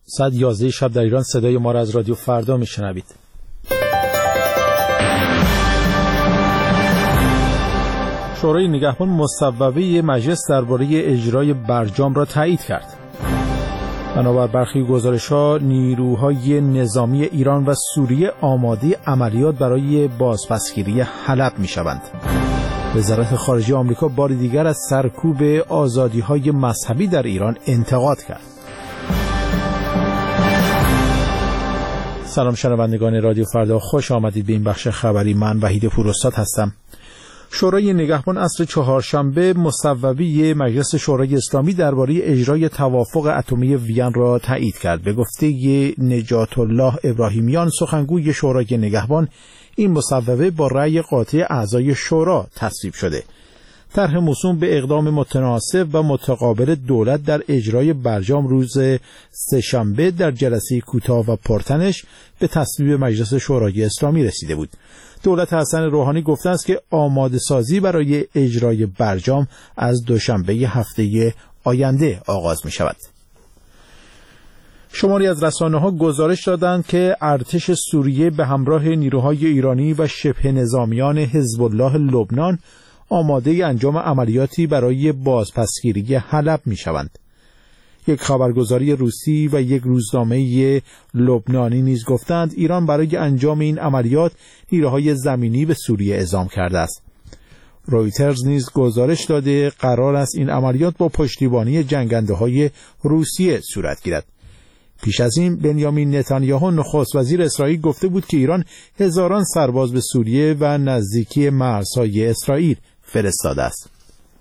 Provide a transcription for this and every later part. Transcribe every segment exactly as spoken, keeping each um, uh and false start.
ساعت یازده شب در ایران صدای ما را از رادیو فردا میشنوید. شورای نگهبان مصوبه مجلس درباره اجرای برجام را تایید کرد. بنابر برخی گزارش‌ها نیروهای نظامی ایران و سوریه آماده عملیات برای بازپسگیری حلب می‌شوند. وزارت خارجه آمریکا بار دیگر از سرکوب آزادی‌های مذهبی در ایران انتقاد کرد. سلام شنوندگان رادیو فردا، خوش آمدید به این بخش خبری. من وحید پوراستاد هستم. شورای نگهبان عصر چهارشنبه مصوبه مجلس شورای اسلامی درباره اجرای توافق اتمی وین را تایید کرد. به گفته نجات الله ابراهیمیان سخنگوی شورای نگهبان، این مصوبه با رأی قاطع اعضای شورا تصویب شده. طرح موسوم به اقدام متناسب و متقابل دولت در اجرای برجام روز سه‌شنبه در جلسه کوتاه و پرتنش به تصویب مجلس شورای اسلامی رسیده بود. دولت حسن روحانی گفته است که آماده سازی برای اجرای برجام از دوشنبه هفته آینده آغاز می شود. شماری از رسانه‌ها گزارش دادند که ارتش سوریه به همراه نیروهای ایرانی و شبه نظامیان حزب الله لبنان آماده انجام عملیاتی برای بازپسگیری حلب می شوند. یک خبرگزاری روسی و یک روزنامه لبنانی نیز گفتند ایران برای انجام این عملیات نیروهای زمینی به سوریه اعزام کرده است. رویترز نیز گزارش داده قرار است این عملیات با پشتیبانی جنگنده‌های روسیه صورت گیرد. پیش از این بنیامین نتانیاهو نخست وزیر اسرائیل گفته بود که ایران هزاران سرباز به سوریه و نزدیکی مرزهای اسرائیل فرستاده است.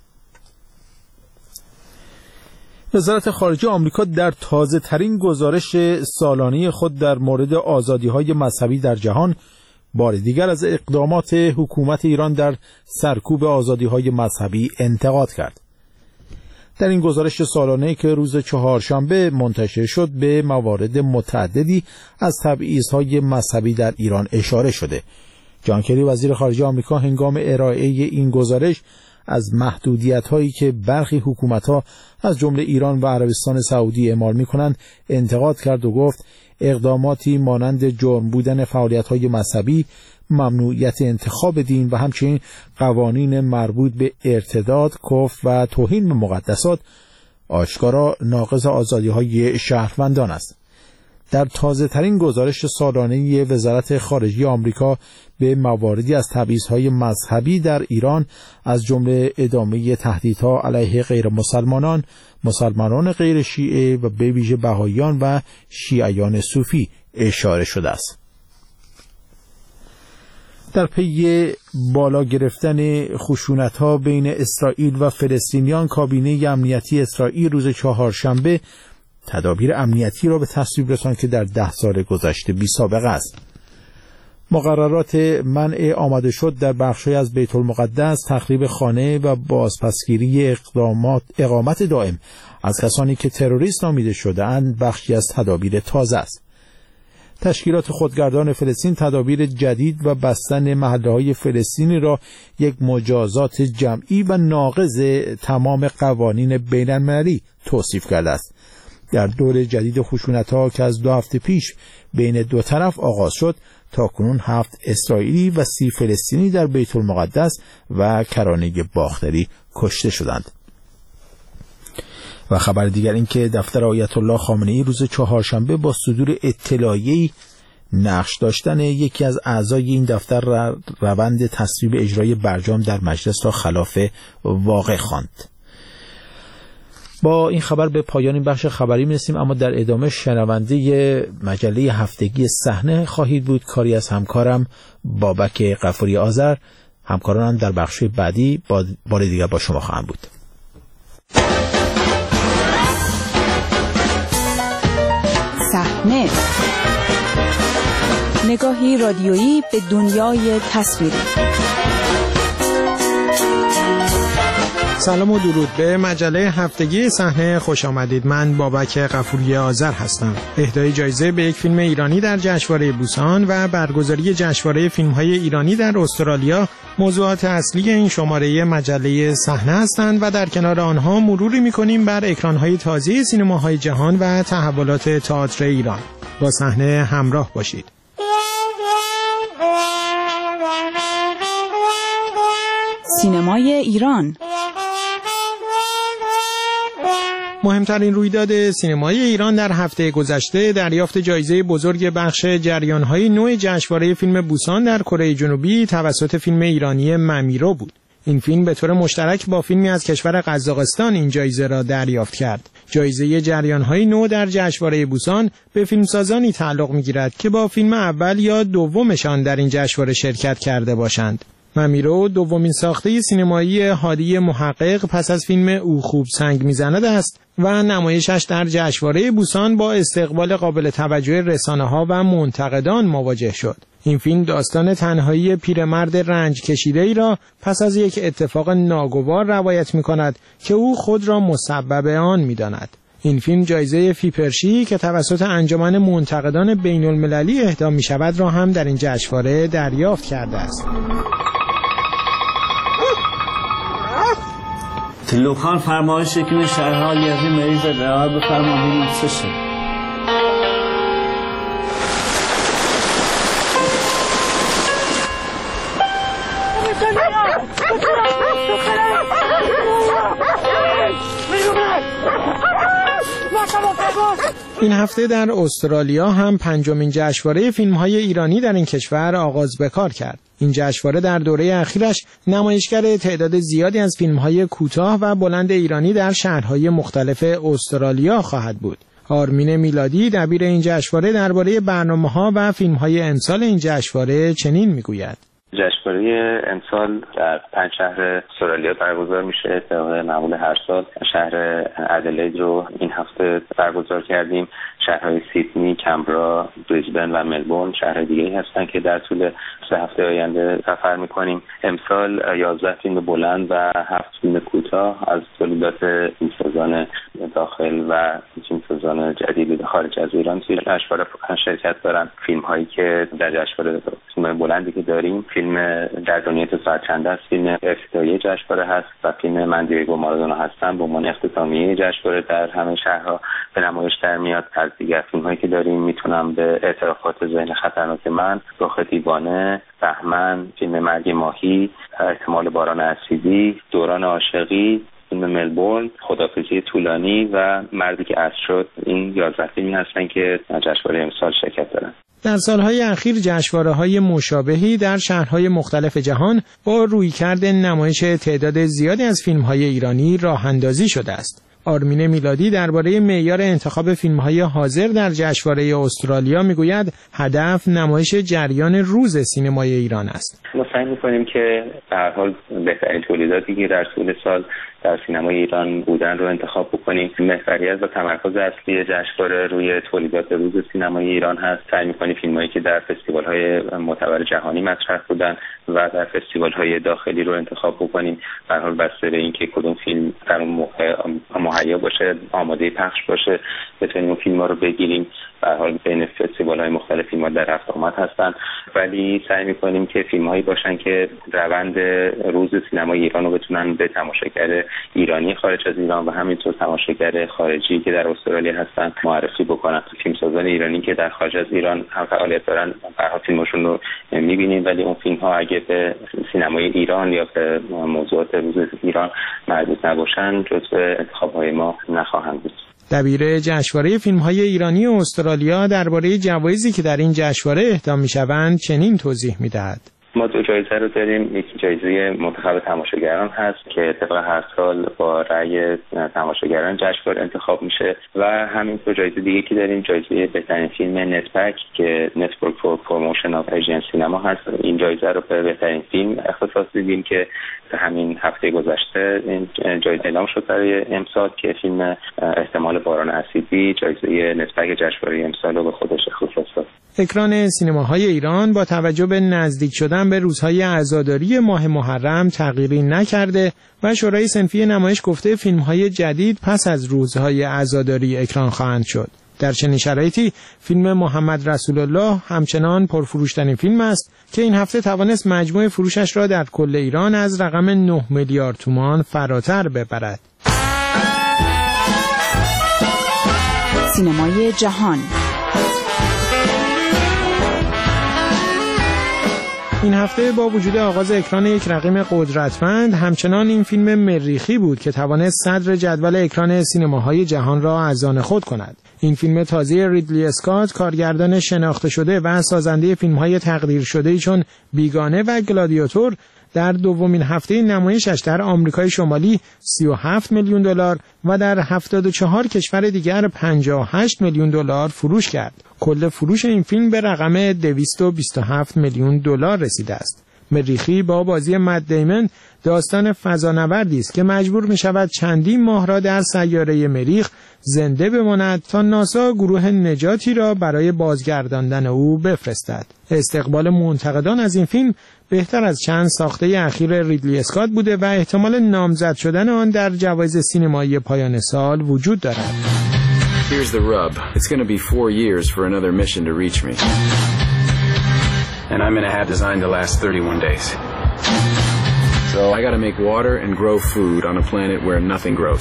وزارت خارجه آمریکا در تازه ترین گزارش سالانه خود در مورد آزادی‌های مذهبی در جهان بار دیگر از اقدامات حکومت ایران در سرکوب آزادی‌های مذهبی انتقاد کرد. در این گزارش سالانه که روز چهارشنبه منتشر شد به موارد متعددی از تبعیض‌های مذهبی در ایران اشاره شده. جان کری وزیر خارجه آمریکا هنگام ارائه این گزارش از محدودیت‌هایی که برخی حکومت‌ها از جمله ایران و عربستان سعودی اعمال می‌کنند انتقاد کرد و گفت اقداماتی مانند جرم بودن فعالیت‌های مذهبی، ممنوعیت انتخاب دین و همچنین قوانین مربوط به ارتداد، کفر و توهین به مقدسات آشکارا ناقض آزادی‌های شهروندان است. در تازه ترین گزارش سالانه وزارت خارجه آمریکا به مواردی از تبعیض‌های مذهبی در ایران از جمله ادامه تهدیدها علیه غیر مسلمانان، مسلمانان غیر شیعه و به ویژه بهائیان و شیعیان صوفی اشاره شده است. در پی بالا گرفتن خشونت‌ها بین اسرائیل و فلسطینیان، کابینه امنیتی اسرائیل روز چهارشنبه تدابیر امنیتی را به تصویب رساند که در ده سال گذشته بی سابقه است. مقررات منع آمده شد در بخشی از بیت المقدس، تخریب خانه و بازپسگیری اقدامات اقامت دائم از کسانی که تروریست نامیده شده‌اند بخشی از تدابیر تازه است. تشکیلات خودگردان فلسطین تدابیر جدید و بستن محله‌های فلسطینی را یک مجازات جمعی و ناقض تمام قوانین بین‌المللی توصیف کرده است. در دور جدید خشونت‌ها که از دو هفته پیش بین دو طرف آغاز شد، تاکنون هفت اسرائیلی و سی فلسطینی در بیت المقدس و کرانه باختری کشته شدند. و خبر دیگر این که دفتر آیت الله خامنه‌ای روز چهارشنبه با صدور اطلاعیه‌ای نقش داشتن یکی از اعضای این دفتر روند تصویب اجرای برجام در مجلس را خلاف واقع خواند. با این خبر به پایان این بخش خبری می‌رسیم، اما در ادامه شنونده مجله هفتگی صحنه خواهید بود. کاری از همکارم بابک غفوری آذر. همکارانم در بخش بعدی با بار دیگر با شما خواهم بود. صحنه، نگاهی رادیویی به دنیای تصویری. سلام و درود به مجله هفتگی صحنه خوش آمدید. من بابک غفوری آذر هستم. اهدای جایزه به یک فیلم ایرانی در جشنواره بوسان و برگزاری جشنواره فیلم‌های ایرانی در استرالیا موضوعات اصلی این شماره مجله صحنه هستند و در کنار آنها مروری می‌کنیم بر اکران‌های تازه سینماهای جهان و تحولات تئاتر ایران. با صحنه همراه باشید. سینمای ایران. مهمترین رویداد سینمای ایران در هفته گذشته دریافت جایزه بزرگ بخش جریان‌های نو جشنواره فیلم بوسان در کره جنوبی توسط فیلم ایرانی ممیرو بود. این فیلم به طور مشترک با فیلمی از کشور قزاقستان این جایزه را دریافت کرد. جایزه جریان‌های نو در جشنواره بوسان به فیلمسازانی تعلق می‌گیرد که با فیلم اول یا دومشان در این جشنواره شرکت کرده باشند. ممیرو دومین ساخته سینمایی هادی محقق پس از فیلم او خوب سنگ میزند است و نمایشش در جشنواره بوسان با استقبال قابل توجه رسانه‌ها و منتقدان مواجه شد. این فیلم داستان تنهایی پیرمرد رنج کشیده‌ای را پس از یک اتفاق ناگوار روایت می‌کند که او خود را مسبب آن می‌داند. این فیلم جایزه فیپرشی که توسط انجمن منتقدان بین‌المللی اهدا می‌شود را هم در این جشنواره دریافت کرده است. تلوخان فرمایش که شهرها یزی مریض رها بفرما ببینیم چه شد. این هفته در استرالیا هم پنجمین جشنواره فیلم‌های ایرانی در این کشور آغاز به کار کرد. این جشنواره در دوره اخیرش نمایشگر تعداد زیادی از فیلم‌های کوتاه و بلند ایرانی در شهرهای مختلف استرالیا خواهد بود. آرمین میلادی دبیر این جشنواره درباره برنامه‌ها و فیلم‌های امسال این جشنواره چنین می‌گوید: جشنواره امسال در پنج شهر استرالیا برگزار میشه. طبق معمول هر سال شهر ادلید رو این هفته برگزار کردیم. شهرهای سیدنی، کمبرا، بریزبن و ملبورن شهرهای دیگه‌ای هستن که در طول سه هفته آینده سفر میکنیم. امسال یازده فیلم بلند و هفت فیلم کوتاه از تولیدات فیلمسازان داخل و فیلمسازان جدید خارج از ایران توی جشنواره شرکت دارن. فیلم‌هایی که در جشنواره فیلم بلندی که داریم، فیلم در دنیای تو ساعت چند است افتتاحیه افتتاحیه جشنواره هست و فیلم من دیگو مارادونا هستم به عنوان اختتامیه جشنواره در همه شهرها به نمایش در میاد. از دیگر فیلم‌هایی که داریم میتونم به اعترافات ذهن خطرناک من، رخ دیوانه، بهمن، فیلم مرگ ماهی، احتمال باران اسیدی، دوران عاشقی، فیلم ملبورن، خدافظی طولانی و مردی که اسب شد، این یازده فیلمی هستن که جشنواره امسال شرکت دارن. در سالهای اخیر جشنواره‌های مشابهی در شهرهای مختلف جهان با رویکرد نمایش تعداد زیادی از فیلم‌های ایرانی راه‌اندازی شده است. آرمین میلادی درباره معیار انتخاب فیلم‌های حاضر در جشنواره استرالیا میگوید هدف نمایش جریان روز سینمای ایران است. ما سعی می‌کنیم که به هر حال بهترین تولیداتی که در طول سال در سینمای ایران بودن رو انتخاب بکنیم. محوریت و تمرکز اصلی جشنواره روی تولیدات روز سینمای ایران هست. سعی می‌کنیم فیلمایی که در فستیوال‌های معتبر جهانی مطرح بودن و در فستیوال‌های داخلی رو انتخاب بکنیم. به هر حال بسته به اینکه کدوم فیلم در اون موقع مهیا باشه، آماده پخش باشه، بتونیم اون فیلم‌ها رو بگیریم. به هر حال بین فستیوال‌های مختلف فیلم‌ها در رفت آمد هستن، ولی سعی می‌کنیم که فیلم‌هایی باشن که روند روز سینمای ایران رو بتونن به تماشاگر ایرانی خارج از ایران و همینطور تماشاگر خارجی که در استرالیا هستن معرفی بکنن. فیلمسازان ایرانی که در خارج از ایران هم فعالیت دارن، به هر حال فیلمشون رو می‌بینیم، ولی اون فیلم‌ها اگه به سینمای ایران یا به موضوعات روز ایران مربوط نباشن، جزو انتخاب‌های ما نخواهند بود. دبیر جشنواره فیلم‌های ایرانی و استرالیا درباره جوایزی که در این جشنواره اهدا می‌شوند چنین توضیح می‌دهد: ما دو جایزه رو داریم. یکی جایزه منتخب تماشاگران هست که طبق هر سال با رأی تماشاگران جشنواره انتخاب میشه و همینطور جایزه دیگه که داریم جایزه بهترین فیلم نتپک که نتورک فور پروموشن آف ایژین سینما هست. این جایزه رو به بهترین فیلم اختصاص دیدیم که همین هفته گذشته این جایزه اعلام شد برای امسال که فیلم احتمال باران اسیدی جایزه نتپک جشنواره امسال رو به خودش اختصاص داد. اکران سینماهای ایران با توجه به نزدیک شدن به روزهای عزاداری ماه محرم تغییری نکرده و شورای صنفی نمایش گفته فیلم‌های جدید پس از روزهای عزاداری اکران خواهند شد. در چنین شرایطی فیلم محمد رسول الله همچنان پرفروشترین فیلم است که این هفته توانست مجموع فروشش را در کل ایران از رقم نه میلیارد تومان فراتر ببرد. سینمای جهان. این هفته با وجود آغاز اکران یک رقیب قدرتمند، همچنان این فیلم مریخی بود که توانست صدر جدول اکران سینماهای جهان را از آن خود کند. این فیلم تازه ریدلی اسکات، کارگردان شناخته شده و سازنده فیلم‌های تقدیر شده‌ای چون بیگانه و گلادیاتور، در دومین هفته نمایشش در آمریکای شمالی سی و هفت میلیون دلار و در هفتاد و چهار کشور دیگر پنجاه و هشت میلیون دلار فروش کرد. کل فروش این فیلم به رقم دویست و بیست و هفت میلیون دلار رسیده است. مریخی با بازی مت دیمن داستان فضانوردی است که مجبور می شود چندین ماه را در سیاره مریخ زنده بماند تا ناسا گروه نجاتی را برای بازگرداندن او بفرستد. استقبال منتقدان از این فیلم بهتر از چند ساخته اخیر ریدلی اسکات بوده و احتمال نامزد شدن آن در جوایز سینمایی پایان سال وجود دارد. Here's the rub. It's going to be four years for another mission to reach me. And I'm going to have designed to last thirty-one days. So I got to make water and grow food on a planet where nothing grows.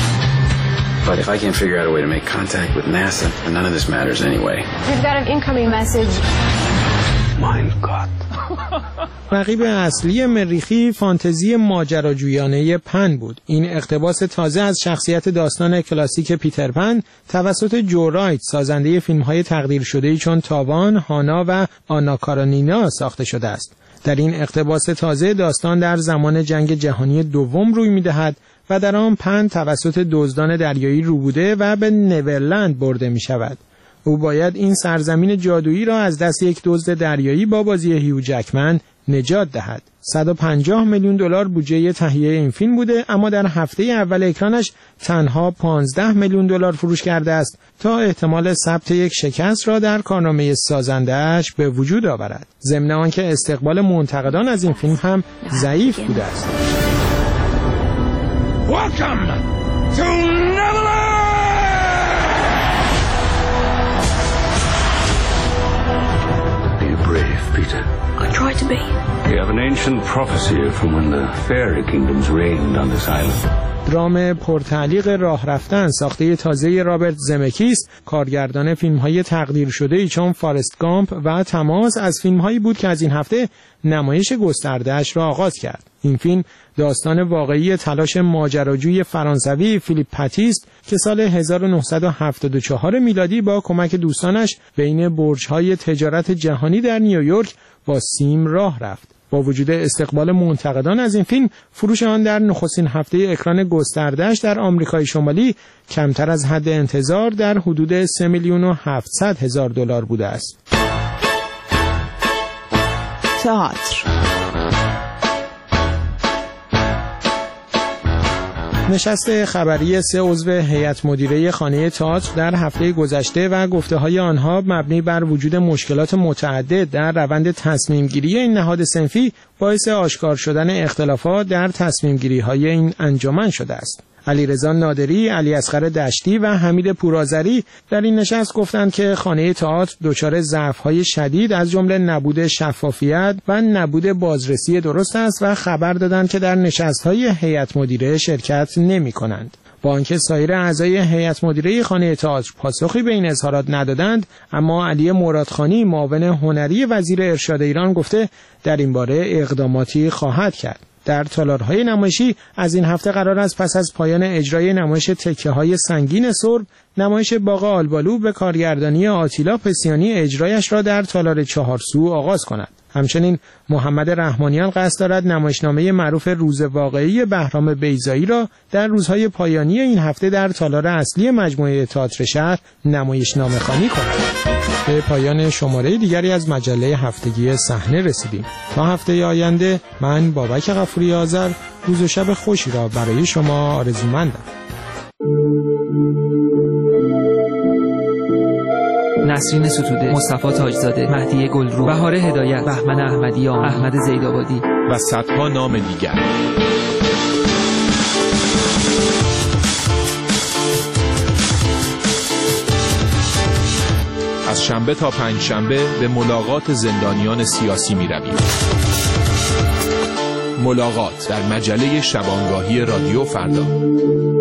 But if I can't figure out a way to make contact with NASA, then none of this matters anyway. We've got an incoming message. Mein Gott. رقیب اصلی مریخی فانتزی ماجراجویانه پن بود. این اقتباس تازه از شخصیت داستان کلاسیک پیتر پن توسط جو رایت، سازنده فیلم‌های تقدیر شده‌ای چون تاوان، هانا و آنا کارانینا ساخته شده است. در این اقتباس تازه داستان در زمان جنگ جهانی دوم روی می‌دهد و در آن پن توسط دزدان دریایی روبوده و به نیورلند برده می‌شود. او باید این سرزمین جادویی را از دست یک دزد دریایی با بازی هیو جکمن نجات دهد. صد و پنجاه میلیون دلار بودجه تهیه این فیلم بوده، اما در هفته اول اکرانش تنها پانزده میلیون دلار فروش کرده است تا احتمال ثبت یک شکست را در کارنامه سازنده‌اش به وجود آورد. ضمن آنکه استقبال منتقدان از این فیلم هم ضعیف بوده است. Welcome to Neverland! Brave, Peter. I try to be. We have an ancient prophecy from when the fairy kingdoms reigned on this island. درام پرتعلیق راه رفتن ساخته تازه رابرت زمکیس، کارگردان فیلم‌های تقدیر شده‌ای چون فارست گامپ و تماس، از فیلم‌هایی بود که از این هفته نمایش گسترده‌اش را آغاز کرد. این فیلم داستان واقعی تلاش ماجراجوی فرانسوی فیلیپ پاتیست که سال هزار و نهصد و هفتاد و چهار میلادی با کمک دوستانش بین برج‌های تجارت جهانی در نیویورک با سیم راه رفت. با وجود استقبال منتقدان از این فیلم، فروش آن در نخستین هفته اکران گسترده‌اش در آمریکای شمالی کمتر از حد انتظار در حدود سه میلیون و هفتصد هزار دلار بوده است. تئاتر. نشست خبری سه عضو هیئت مدیره خانه تئاتر در هفته گذشته و گفته‌های آنها مبنی بر وجود مشکلات متعدد در روند تصمیم گیری این نهاد صنفی باعث آشکار شدن اختلافات در تصمیم گیری های این انجمن شده است. علیرضا نادری، علی اصغر دشتی و حمید پورآذری در این نشست گفتند که خانه تئاتر دچار ضعف‌های شدید از جمله نبود شفافیت و نبود بازرسی درست است و خبر دادند که در نشست‌های هیئت مدیره شرکت نمی‌کنند. با آنکه سایر اعضای هیئت مدیره خانه تئاتر پاسخی به این اظهارات ندادند، اما علی مرادخانی، معاون هنری وزیر ارشاد ایران، گفته در این باره اقداماتی خواهد کرد. در تالارهای نمایشی از این هفته قرار است پس از پایان اجرای نمایش تکه‌های سنگین سرب، نمایش باغ آلبالو به کارگردانی آتیلا پسیانی اجرایش را در تالار چهارسو آغاز کند. همچنین محمد رحمانیان قصد دارد نمایشنامه معروف روز واقعی بهرام بیضایی را در روزهای پایانی این هفته در تالار اصلی مجموعه تئاتر شهر نمایشنامه خوانی کند. به پایان شماره دیگری از مجله هفتگی صحنه رسیدیم. تا هفته آینده من بابک غفوری آذر روز و شب خوشی را برای شما آرزومندم. نسرین ستوده، مصطفی تاجزاده، مهدی گلرو، بهار هدایت، بهمن احمدیان، احمد زیدآبادی و صدها نام دیگر. از شنبه تا پنج شنبه به ملاقات زندانیان سیاسی می رویم. ملاقات در مجله شبانگاهی رادیو فردا.